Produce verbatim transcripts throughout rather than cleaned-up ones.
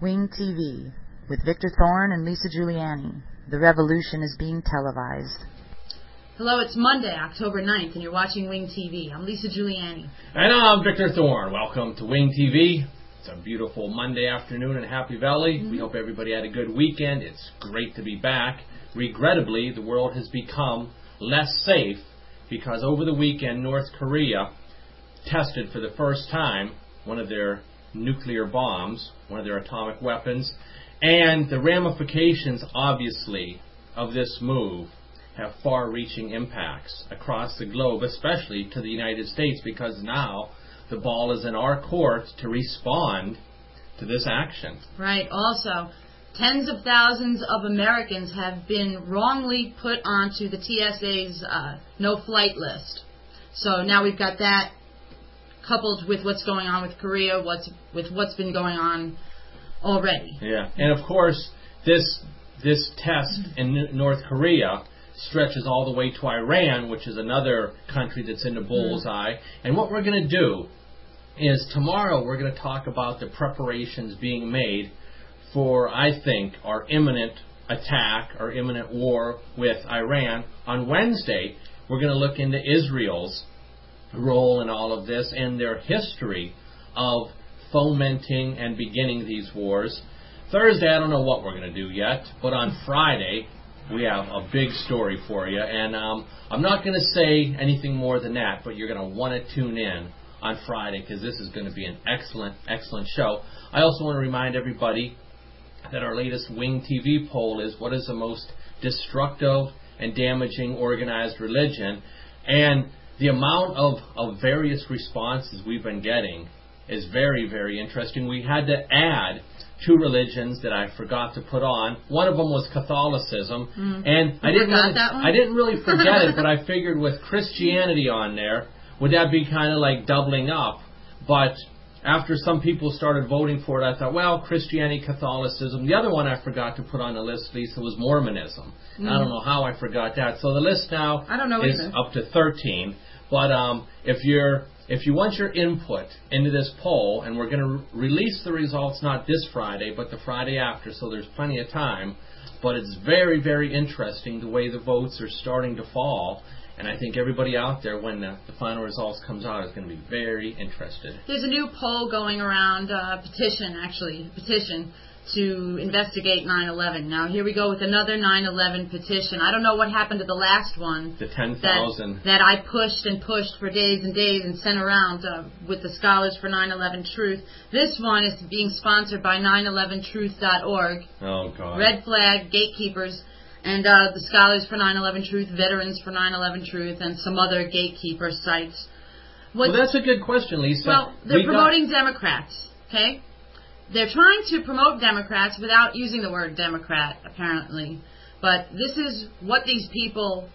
Wing T V with Victor Thorne and Lisa Giuliani. The revolution is being televised. Hello, it's Monday, October ninth, and you're watching Wing T V. I'm Lisa Giuliani. And I'm Victor Thorne. Welcome to Wing T V. It's a beautiful Monday afternoon in Happy Valley. Mm-hmm. We hope everybody had a good weekend. It's great to be back. Regrettably, the world has become less safe because over the weekend, North Korea tested for the first time one of their nuclear bombs, one of their atomic weapons, and the ramifications, obviously, of this move have far-reaching impacts across the globe, especially to the United States, because now the ball is in our court to respond to this action. Right. Also, tens of thousands of Americans have been wrongly put onto the T S A's uh, no-flight list. So now we've got that coupled with what's going on with Korea, what's with what's been going on already. Yeah, and of course, this this test in North Korea stretches all the way to Iran, which is another country that's in the bullseye. Mm. And what we're going to do is tomorrow we're going to talk about the preparations being made for, I think, our imminent attack, our imminent war with Iran. On Wednesday, we're going to look into Israel's role in all of this and their history of fomenting and beginning these wars. Thursday, I don't know what we're going to do yet, but on Friday, we have a big story for you, and um, I'm not going to say anything more than that, but you're going to want to tune in on Friday because this is going to be an excellent, excellent show. I also want to remind everybody that our latest Wing T V poll is what is the most destructive and damaging organized religion, and the amount of, of various responses we've been getting is very, very interesting. We had to add two religions that I forgot to put on. One of them was Catholicism, mm. and I didn't really, that one? I didn't really forget it, but I figured with Christianity on there, would that be kind of like doubling up? But after some people started voting for it, I thought, well, Christianity, Catholicism. The other one I forgot to put on the list, Lisa, was Mormonism. Mm. I don't know how I forgot that. So the list now I don't know is either. up to thirteen. But um, if you're If you want your input into this poll, and we're going to re- release the results not this Friday, but the Friday after, so there's plenty of time, but it's very, very interesting the way the votes are starting to fall, and I think everybody out there, when the, the final results comes out, is going to be very interested. There's a new poll going around, uh, petition, actually, petition, to investigate nine eleven. Now, here we go with another nine eleven petition. I don't know what happened to the last one. The ten thousand. That, that I pushed and pushed for days and days and sent around uh, with the Scholars for nine eleven Truth. This one is being sponsored by nine eleven truth dot org. Oh, God. Red Flag, Gatekeepers, and uh, the Scholars for nine eleven Truth, Veterans for nine eleven Truth, and some other gatekeeper sites. What's, well, that's a good question, Lisa. Well, they're we promoting got... Democrats, okay? They're trying to promote Democrats without using the word Democrat, apparently. But this is what these people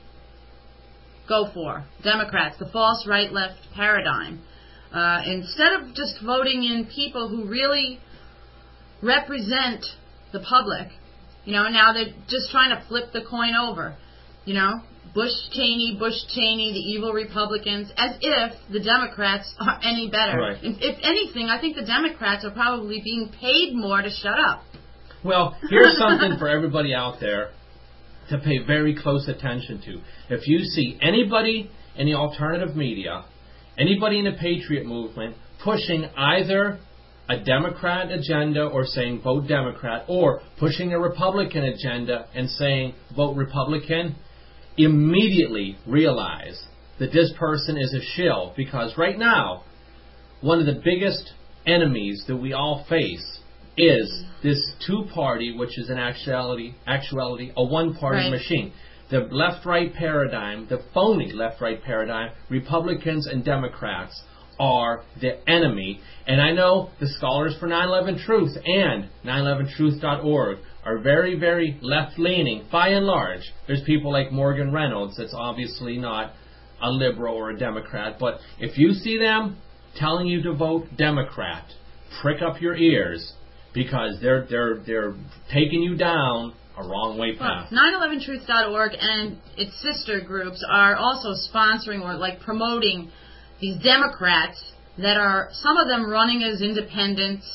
go for. Democrats, the false right-left paradigm. Uh, instead of just voting in people who really represent the public, you know, now they're just trying to flip the coin over. You know, Bush Cheney, Bush Cheney, the evil Republicans, as if the Democrats are any better. Right. If, if anything, I think the Democrats are probably being paid more to shut up. Well, here's something for everybody out there to pay very close attention to. If you see anybody in the alternative media, anybody in the Patriot movement pushing either a Democrat agenda or saying vote Democrat, or pushing a Republican agenda and saying vote Republican, immediately realize that this person is a shill, because right now, one of the biggest enemies that we all face is this two-party, which is in actuality, actuality a one-party right. machine. The left-right paradigm, the phony left-right paradigm, Republicans and Democrats are the enemy. And I know the Scholars for nine eleven Truth and nine eleven truth dot org are very, very left-leaning, by and large. There's people like Morgan Reynolds that's obviously not a liberal or a Democrat, but if you see them telling you to vote Democrat, prick up your ears, because they're they're they're taking you down a wrong way path. Well, nine eleven truth dot org and its sister groups are also sponsoring or like promoting these Democrats that are, some of them running as independents,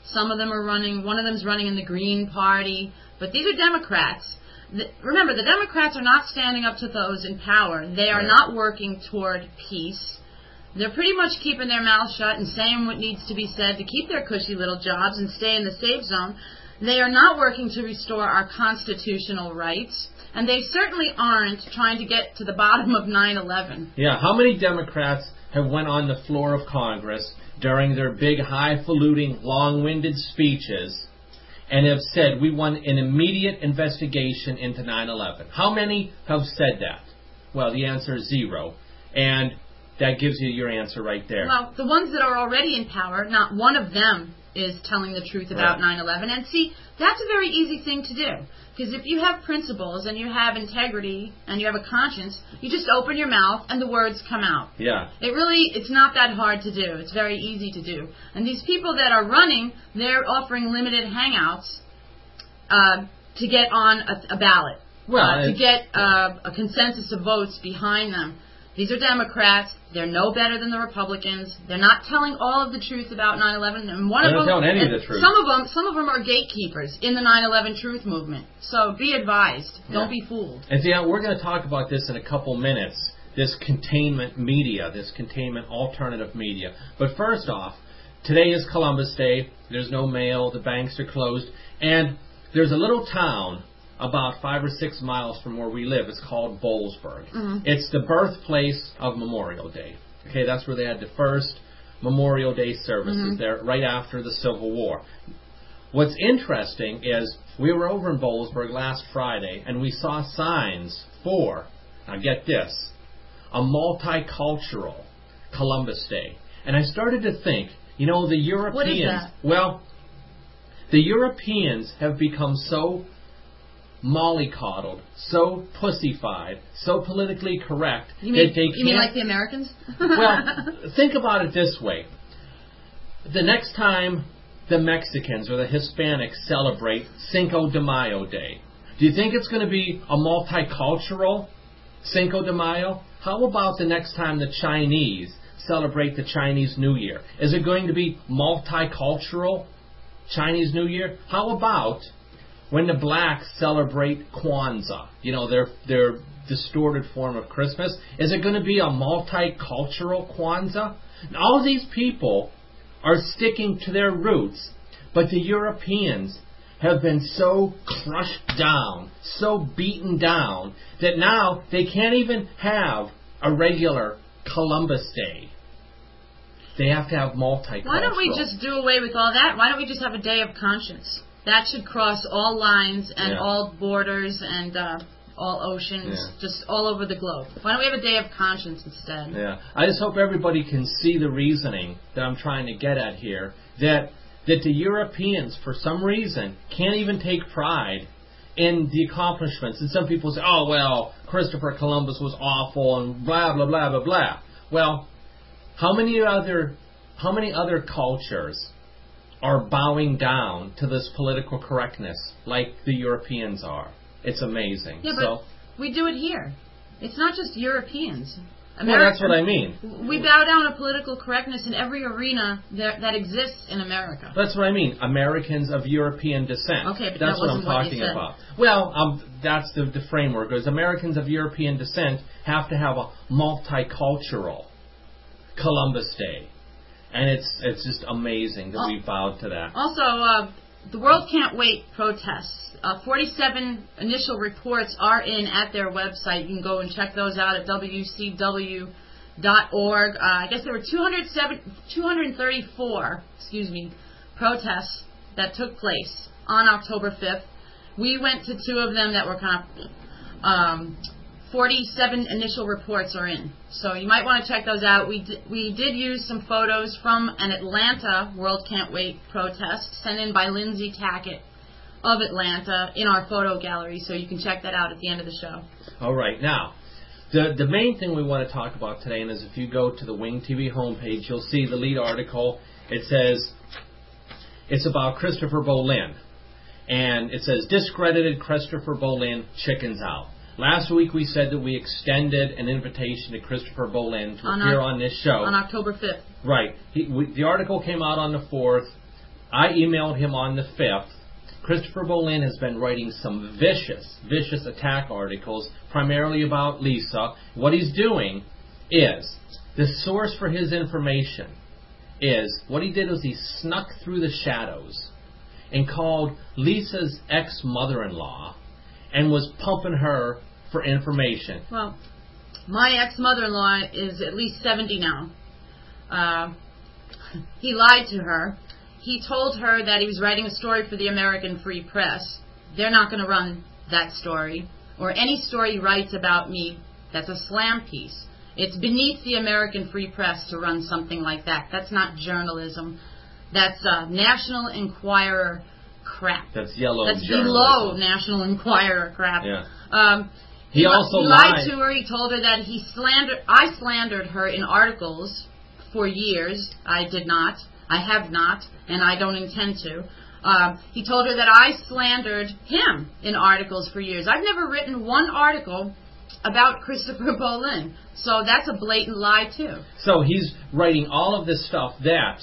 Some of them are running, one of them's running in the Green Party, but these are Democrats. The, remember, the Democrats are not standing up to those in power. They are Right. not working toward peace. They're pretty much keeping their mouth shut and saying what needs to be said to keep their cushy little jobs and stay in the safe zone. They are not working to restore our constitutional rights, and they certainly aren't trying to get to the bottom of nine eleven. Yeah, how many Democrats have went on the floor of Congress during their big, highfalutin, long-winded speeches and have said, we want an immediate investigation into nine eleven? How many have said that? Well, the answer is zero. And that gives you your answer right there. Well, the ones that are already in power, not one of them is telling the truth about Right. nine eleven. And see, that's a very easy thing to do. Because if you have principles and you have integrity and you have a conscience, you just open your mouth and the words come out. Yeah. It really, it's not that hard to do. It's very easy to do. And these people that are running, they're offering limited hangouts uh, to get on a, a ballot, Well, uh, to it's- get uh, a consensus of votes behind them. These are Democrats. They're no better than the Republicans. They're not telling all of the truth about nine eleven. And one They're of not them, telling any of and the truth. Some of them, some of them are gatekeepers in the nine eleven truth movement. So be advised. Don't Yeah. be fooled. And see, we're going to talk about this in a couple minutes, this containment media, this containment alternative media. But first off, today is Columbus Day. There's no mail. The banks are closed. And there's a little town about five or six miles from where we live. It's called Boalsburg. Mhm. It's the birthplace of Memorial Day. Okay, that's where they had the first Memorial Day services Mhm. there, right after the Civil War. What's interesting is we were over in Boalsburg last Friday, and we saw signs for, now get this, a multicultural Columbus Day. And I started to think, you know, the Europeans... What is that? Well, the Europeans have become so mollycoddled, so pussified, so politically correct You mean, that they can't... you mean like the Americans? Well, think about it this way. The next time the Mexicans or the Hispanics celebrate Cinco de Mayo Day, do you think it's going to be a multicultural Cinco de Mayo? How about the next time the Chinese celebrate the Chinese New Year? Is it going to be multicultural Chinese New Year? How about when the blacks celebrate Kwanzaa, you know, their their distorted form of Christmas? Is it going to be a multicultural Kwanzaa? And all these people are sticking to their roots, but the Europeans have been so crushed down, so beaten down, that now they can't even have a regular Columbus Day. They have to have multicultural. Why don't we just do away with all that? Why don't we just have a day of conscience? That should cross all lines and Yeah. all borders and uh, all oceans, Yeah. just all over the globe. Why don't we have a day of conscience instead? Yeah, I just hope everybody can see the reasoning that I'm trying to get at here. That that the Europeans, for some reason, can't even take pride in the accomplishments. And some people say, "Oh well, Christopher Columbus was awful," and blah blah blah blah blah. Well, how many other how many other cultures are bowing down to this political correctness like the Europeans are? It's amazing. Yeah, but so, we do it here. It's not just Europeans. well, that's what I mean. We bow down to political correctness in every arena that, that exists in America. That's what I mean. Americans of European descent. Okay, but that's that what I'm wasn't what you talking said. about. Well, um, that's the, the framework. Is Americans of European descent have to have a multicultural Columbus Day, and it's it's just amazing that Oh. we bowed to that. Also, uh, the World Can't Wait protests. Uh, forty-seven initial reports are in at their website. You can go and check those out at W C W dot org. Uh, I guess there were two hundred seven, two hundred thirty-four, excuse me, protests that took place on October fifth. We went to two of them that were kind of um, forty-seven initial reports are in. So you might want to check those out. We d- we did use some photos from an Atlanta World Can't Wait protest sent in by Lindsay Tackett of Atlanta in our photo gallery, so you can check that out at the end of the show. All right, now, the the main thing we want to talk about today, and is if you go to the Wing T V homepage, you'll see the lead article. It says it's about Christopher Bolin, and it says discredited Christopher Bolin chickens out. Last week we said that we extended an invitation to Christopher Bolin to On appear our- on this show. On October fifth. Right. He, we, the article came out on the fourth. I emailed him on the fifth. Christopher Boleyn has been writing some vicious, vicious attack articles, primarily about Lisa. What he's doing is, the source for his information is, what he did was he snuck through the shadows and called Lisa's ex-mother-in-law and was pumping her for information. Well, my ex-mother-in-law is at least seventy now. Uh, he lied to her. He told her that he was writing a story for the American Free Press. They're not going to run that story. Or any story he writes about me that's a slam piece. It's beneath the American Free Press to run something like that. That's not journalism. That's uh, National Enquirer crap. That's yellow That's journalism. below National Enquirer crap. Yeah. Um, he, he also he lied. lied to her. He told her that he slandered. I slandered her in articles for years. I did not. I have not, and I don't intend to. Um, he told her that I slandered him in articles for years. I've never written one article about Christopher Boleyn. So that's a blatant lie, too. So he's writing all of this stuff that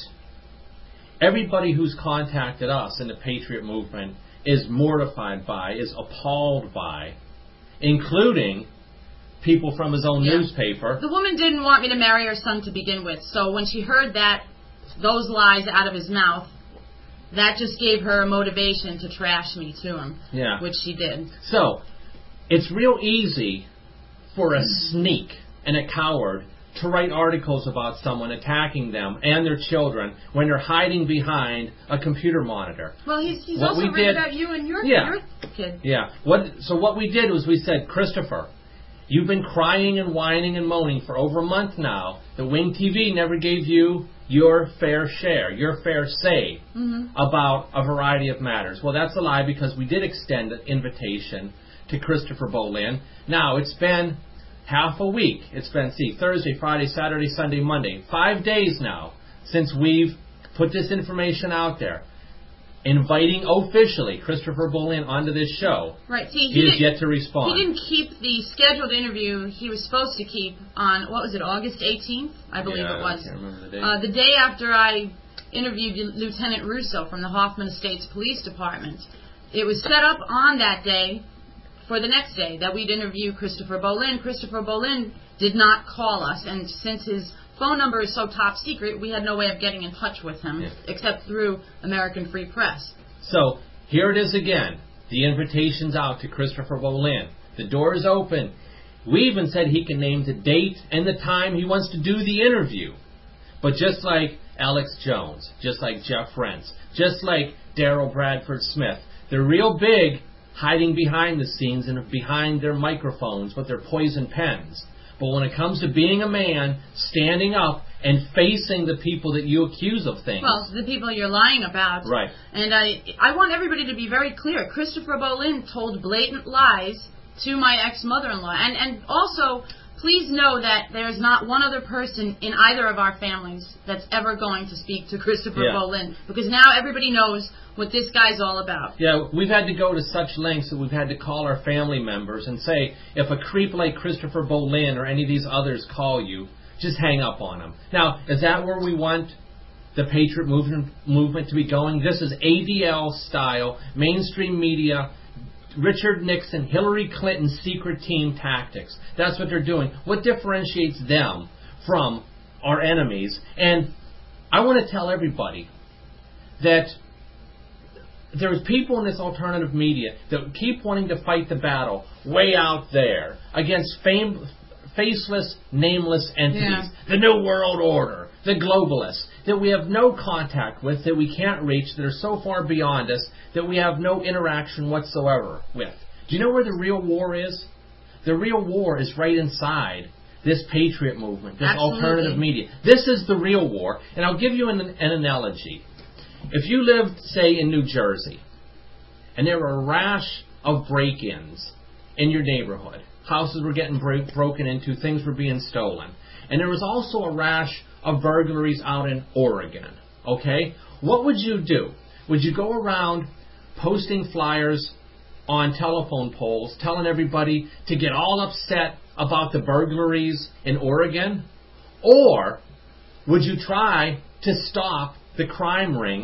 everybody who's contacted us in the Patriot movement is mortified by, is appalled by, including people from his own Yeah. newspaper. The woman didn't want me to marry her son to begin with. So when she heard that, those lies out of his mouth, that just gave her a motivation to trash me to him, Yeah. which she did. So, it's real easy for a sneak and a coward to write articles about someone attacking them and their children when they're hiding behind a computer monitor. Well, he's, he's What also we written did- about you and your, Yeah. your kid. Yeah. What? So what we did was we said, Christopher, you've been crying and whining and moaning for over a month now that Wing T V never gave you your fair share, your fair say Mm-hmm. about a variety of matters. Well, that's a lie because we did extend an invitation to Christopher Boleyn. Now, it's been half a week. It's been, see, Thursday, Friday, Saturday, Sunday, Monday. Five days now since we've put this information out there, inviting officially Christopher Boleyn onto this show. Right. See, He he, has did, yet to respond. he didn't keep the scheduled interview he was supposed to keep on, what was it, August eighteenth? I believe Yeah, it was. I can't remember the date. Uh, the day after I interviewed Lieutenant Russo from the Hoffman Estates Police Department. It was set up on that day for the next day that we'd interview Christopher Boleyn. Christopher Boleyn did not call us, and since his phone number is so top secret, we had no way of getting in touch with him Yeah. except through American Free Press. So, here it is again. The invitation's out to Christopher Boleyn. The door is open. We even said he can name the date and the time he wants to do the interview. But just like Alex Jones, just like Jeff Rentz, just like Daryl Bradford Smith, they're real big hiding behind the scenes and behind their microphones with their poison pens. But when it comes to being a man, standing up and facing the people that you accuse of things. Well, the people you're lying about. Right. And I, I want everybody to be very clear. Christopher Boleyn told blatant lies to my ex-mother-in-law. And, and also, please know that there's not one other person in either of our families that's ever going to speak to Christopher Yeah. Boleyn. Because now everybody knows what this guy's all about. Yeah, we've had to go to such lengths that we've had to call our family members and say, if a creep like Christopher Boleyn or any of these others call you, just hang up on them. Now, is that where we want the Patriot movement, movement to be going? This is A D L style, mainstream media, Richard Nixon, Hillary Clinton secret team tactics. That's what they're doing. What differentiates them from our enemies? And I want to tell everybody that there's people in this alternative media that keep wanting to fight the battle way out there against fame, faceless, nameless entities. Yeah. The New World Order, the globalists, that we have no contact with, that we can't reach, that are so far beyond us, that we have no interaction whatsoever with. Do you know where the real war is? The real war is right inside this Patriot movement, this Absolutely. alternative media. This is the real war. And I'll give you an, an analogy. If you lived, say, in New Jersey, and there were a rash of break-ins in your neighborhood, houses were getting break, broken into, things were being stolen, and there was also a rash of burglaries out in Oregon, okay? What would you do? Would you go around posting flyers on telephone poles telling everybody to get all upset about the burglaries in Oregon? Or would you try to stop the crime ring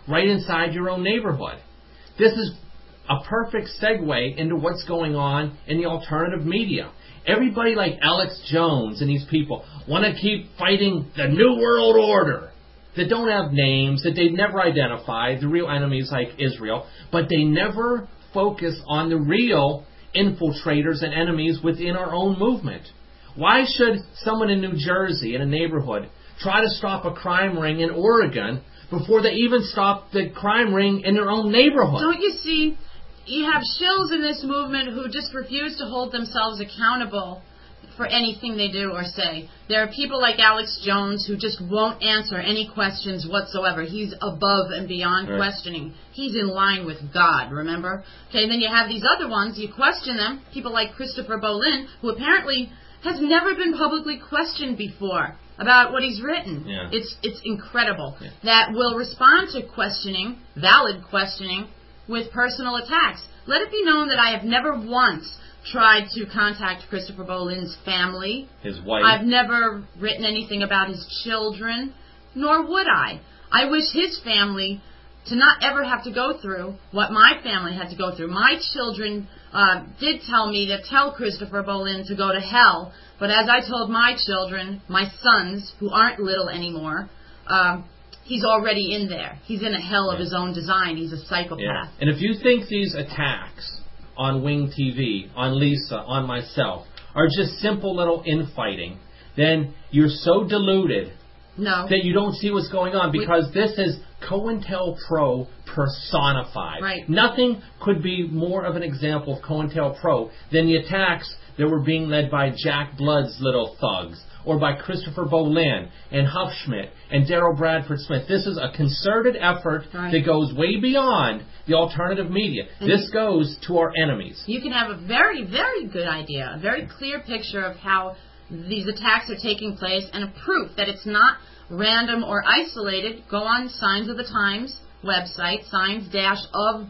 right inside your own neighborhood. This is a perfect segue into what's going on in the alternative media. Everybody like Alex Jones and these people want to keep fighting the New World Order that don't have names, that they've never identified, the real enemies like Israel, but they never focus on the real infiltrators and enemies within our own movement. Why should someone in New Jersey, in a neighborhood, try to stop a crime ring in Oregon before they even stop the crime ring in their own neighborhood? Don't you see, you have shills in this movement who just refuse to hold themselves accountable for anything they do or say. There are people like Alex Jones who just won't answer any questions whatsoever. He's above and beyond right. questioning. He's in line with God, remember? Okay, and then you have these other ones, you question them, people like Christopher Bolin, who apparently has never been publicly questioned before about what he's written. Yeah. It's it's incredible. Yeah. That will respond to questioning, valid questioning, with personal attacks. Let it be known that I have never once tried to contact Christopher Bolin's family. His wife. I've never written anything about his children, nor would I. I wish his family to not ever have to go through what my family had to go through. My children uh, did tell me to tell Christopher Bolin to go to hell, but as I told my children, my sons, who aren't little anymore, uh, he's already in there. He's in a hell of yeah. his own design. He's a psychopath. Yeah. And if you think these attacks on Wing T V, on Lisa, on myself, are just simple little infighting, then you're so deluded no. that you don't see what's going on, because we, this is COINTELPRO personified. Right. Nothing could be more of an example of COINTELPRO than the attacks that were being led by Jack Blood's little thugs, or by Christopher Bolin and Huffschmidt and Daryl Bradford Smith. This is a concerted effort right. that goes way beyond the alternative media. And this goes to our enemies. You can have a very, very good idea, a very clear picture of how these attacks are taking place, and a proof that it's not random or isolated. Go on Signs of the Times website, signs of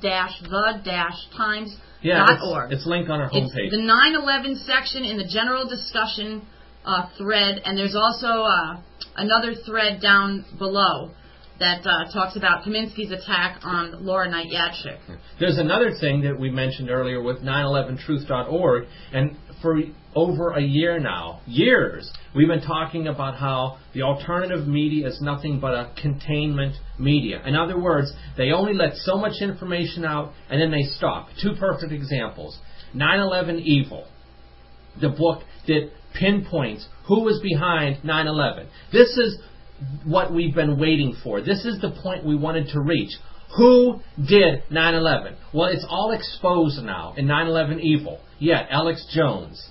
the times dot org. Yeah, it's, it's linked on our homepage. It's the nine eleven section in the general discussion uh, thread, and there's also uh, another thread down below that uh, talks about Kaminsky's attack on Laura Knight Yadchik. There's another thing that we mentioned earlier with nine eleven truth dot org, and for over a year now, years, we've been talking about how the alternative media is nothing but a containment media. In other words, they only let so much information out and then they stop. Two perfect examples. nine eleven Evil, the book that pinpoints who was behind nine eleven. This is what we've been waiting for. This is the point we wanted to reach. Who did nine eleven? Well, it's all exposed now in nine eleven Evil. Yet, Alex Jones,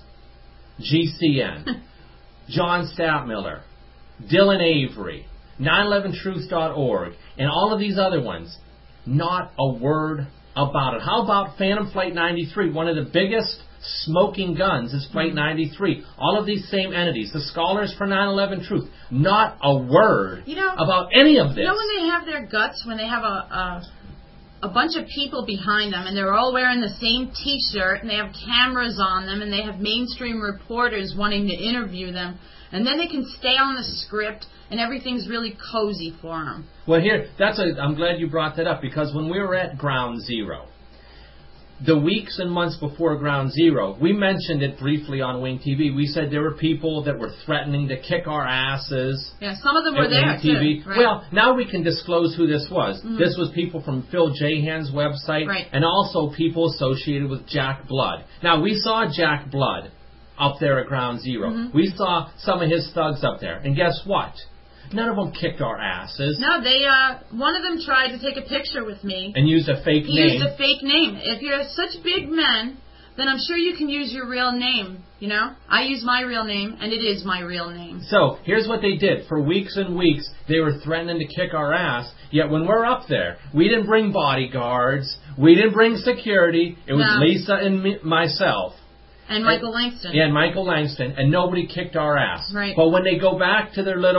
G C N, John Stadtmiller, Dylan Avery, nine eleven truth dot org, and all of these other ones, not a word about it. How about Phantom Flight ninety-three? One of the biggest smoking guns is Flight ninety-three. All of these same entities, the Scholars for nine eleven Truth, not a word you know, about any of this. You know when they have their guts, when they have a, a a bunch of people behind them, and they're all wearing the same T-shirt, and they have cameras on them, and they have mainstream reporters wanting to interview them, and then they can stay on the script, and everything's really cozy for them. Well, here, that's a, I'm glad you brought that up, because when we were at Ground Zero, the weeks and months before Ground Zero, we mentioned it briefly on Wing T V. We said there were people that were threatening to kick our asses. Yeah, some of them were there, Wing T V. too. Right. Well, now we can disclose who this was. Mm-hmm. This was people from Phil Jahan's website, right. and also people associated with Jack Blood. Now, we saw Jack Blood up there at Ground Zero. Mm-hmm. We saw some of his thugs up there. And guess what? None of them kicked our asses. No, they, uh, one of them tried to take a picture with me. And used a fake he name. He used a fake name. If you're such big men, then I'm sure you can use your real name, you know? I use my real name, and it is my real name. So, here's what they did. For weeks and weeks, they were threatening to kick our ass, yet when we're up there, we didn't bring bodyguards, we didn't bring security, it was no. Lisa and me, myself. And Michael Langston. Yeah, and Michael Langston, and nobody kicked our ass. Right. But when they go back to their little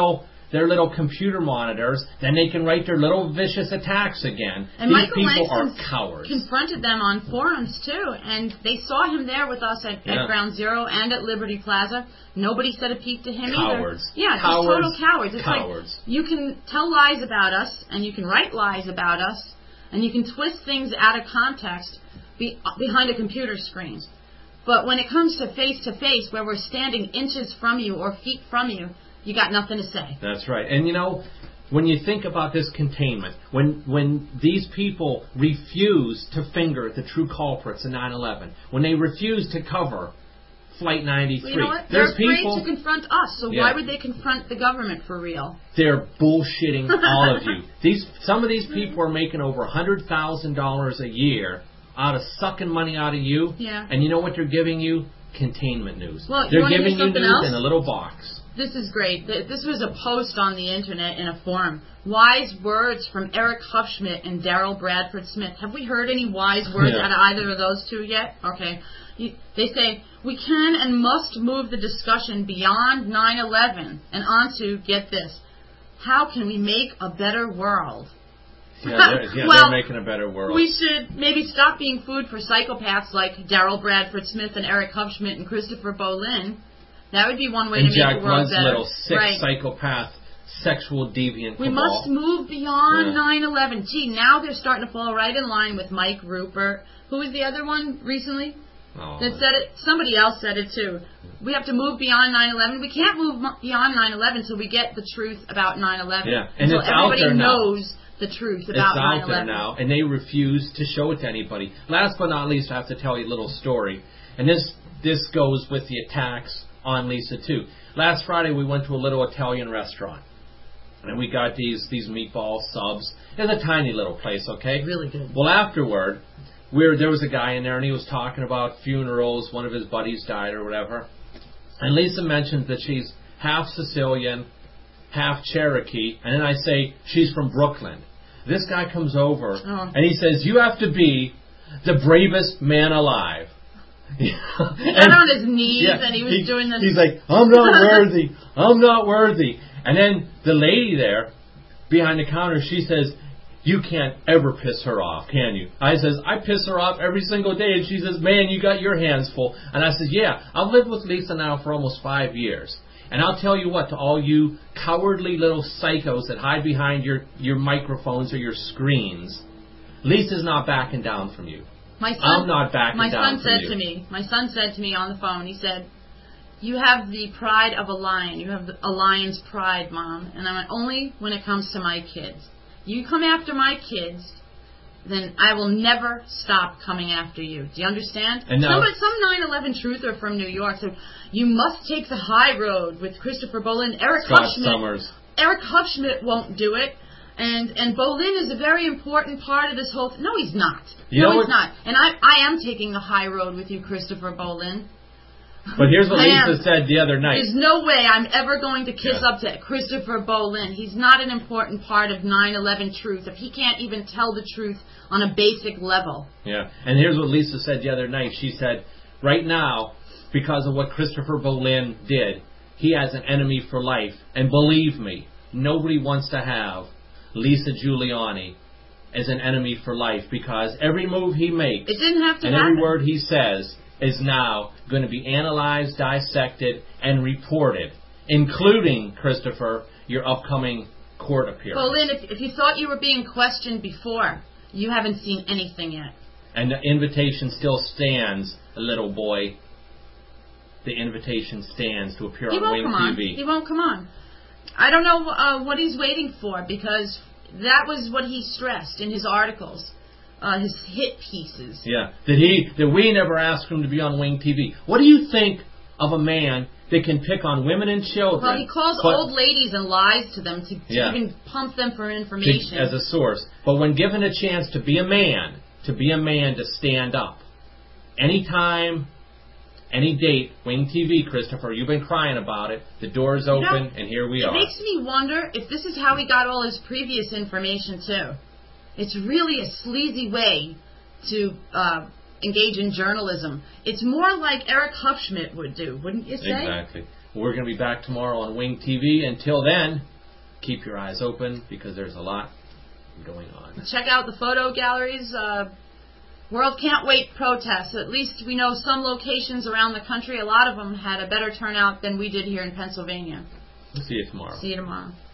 their little computer monitors, then they can write their little vicious attacks again. And These Michael people are Langston cowards. confronted them on forums too, and they saw him there with us at, Yeah. at Ground Zero and at Liberty Plaza. Nobody said a peep to him Cowards. either. Yeah, Cowards. just total cowards. It's Cowards. like you can tell lies about us, and you can write lies about us, and you can twist things out of context be, behind a computer screen. But when it comes to face to face, where we're standing inches from you or feet from you, you got nothing to say. That's right. And you know, when you think about this containment, when when these people refuse to finger the true culprits in nine eleven, when they refuse to cover Flight ninety-three, Well, you know what? there's They're afraid people to confront us, so Yeah. why would they confront the government for real? they're bullshitting all of you. These some of these people are making over a hundred thousand dollars a year out of sucking money out of you. Yeah. And you know what they're giving you? Containment news. Well, you they're wanna hear giving you something news else? in a little box. This is great. Th- This was a post on the internet in a forum. Wise words from Eric Hufschmidt and Daryl Bradford Smith. Have we heard any wise words Yeah. out of either of those two yet? Okay. You, they say, we can and must move the discussion beyond nine eleven and onto, get this, how can we make a better world? Yeah, they're, yeah, Well, they're making a better world. We should maybe stop being food for psychopaths like Daryl Bradford Smith and Eric Hufschmidt and Christopher Bolin. That would be one way and to make Jack the world Blood's better. little sick Right. psychopath, sexual deviant We cabal. must move beyond Yeah. nine eleven. Gee, now they're starting to fall right in line with Mike Rupert. Who was the other one recently Oh, that said it? Somebody else said it too. We have to move beyond nine eleven. We can't move mo- beyond nine eleven until we get the truth about nine eleven. Yeah, and until it's out everybody there now. knows the truth It's about out nine there eleven. now, and they refuse to show it to anybody. Last but not least, I have to tell you a little story, and this this goes with the attacks on Lisa too. Last Friday, we went to a little Italian restaurant, and we got these these meatball subs. It's a tiny little place, okay? Really good. Well, afterward, we were, there was a guy in there, and he was talking about funerals. One of his buddies died or whatever, and Lisa mentioned that she's half Sicilian, half Cherokee, and then I say she's from Brooklyn. This guy comes over, Oh. and he says, you have to be the bravest man alive. He got on his knees Yeah, and he was he- doing this. He's like, I'm not worthy. I'm not worthy. And then the lady there behind the counter, she says, you can't ever piss her off, can you? I says, I piss her off every single day. And she says, man, you got your hands full. And I says, yeah, I've lived with Lisa now for almost five years. And I'll tell you what, to all you cowardly little psychos that hide behind your, your microphones or your screens, Lisa's not backing down from you. My son, I'm not backing my down son from said you. to me, my son said to me on the phone, he said, you have the pride of a lion. You have the, a lion's pride, Mom. And I went, only when it comes to my kids. You come after my kids, then I will never stop coming after you. Do you understand? And now- some, some nine eleven truther from New York said, you must take the high road with Christopher Bolin. Eric Scott Hufschmidt, Summers. Eric Hufschmidt won't do it. And and Bolin is a very important part of this whole thing. No, he's not. You no, know he's what- not. And I I am taking the high road with you, Christopher Bolin. But here's what I Lisa am. said the other night. There's no way I'm ever going to kiss Yeah. up to Christopher Bolin. He's not an important part of nine eleven truth if he can't even tell the truth on a basic level. Yeah, and here's what Lisa said the other night. She said, right now, because of what Christopher Bolin did, he has an enemy for life. And believe me, nobody wants to have Lisa Giuliani as an enemy for life, because every move he makes It didn't have to and happen. every word he says is now going to be analyzed, dissected, and reported, including, Christopher, your upcoming court appearance. Bolin, if, if you thought you were being questioned before, you haven't seen anything yet. And the invitation still stands, little boy. The invitation stands to appear He on won't Wing come on. T V. He won't come on. I don't know uh, what he's waiting for, because that was what he stressed in his articles, uh, his hit pieces. Yeah, that he that we never asked him to be on Wing T V. What do you think of a man that can pick on women and children? Well, he calls but- old ladies and lies to them to, to Yeah. even pump them for to- information. as a source. But when given a chance to be a man, to be a man to stand up, anytime, any date, Wing T V, Christopher, you've been crying about it. The door's open, know, and here we it are. makes me wonder if this is how he got all his previous information, too. It's really a sleazy way to uh, engage in journalism. It's more like Eric Hufschmidt would do, wouldn't you say? Exactly. We're going to be back tomorrow on Wing T V. Until then, keep your eyes open because there's a lot going on. Check out the photo galleries. Uh, World Can't Wait protests. At least we know some locations around the country, a lot of them had a better turnout than we did here in Pennsylvania. We'll see you tomorrow. See you tomorrow.